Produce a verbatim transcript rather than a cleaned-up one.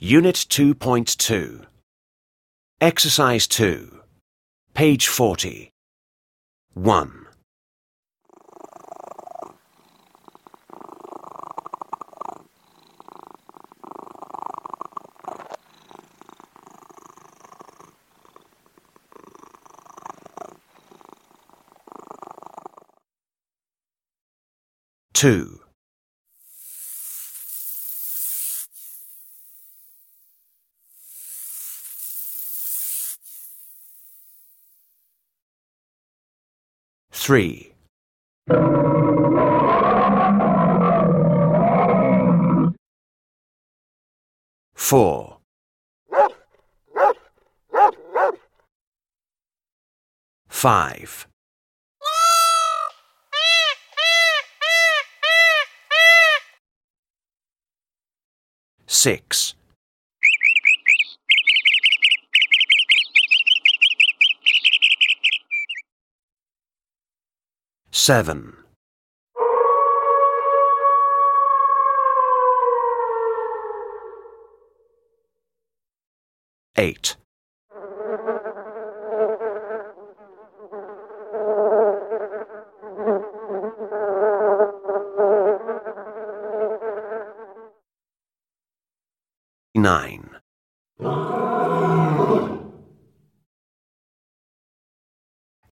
Unit two point two. Exercise two. Page forty. one. two. three. four. five. six. seven. eight. nine.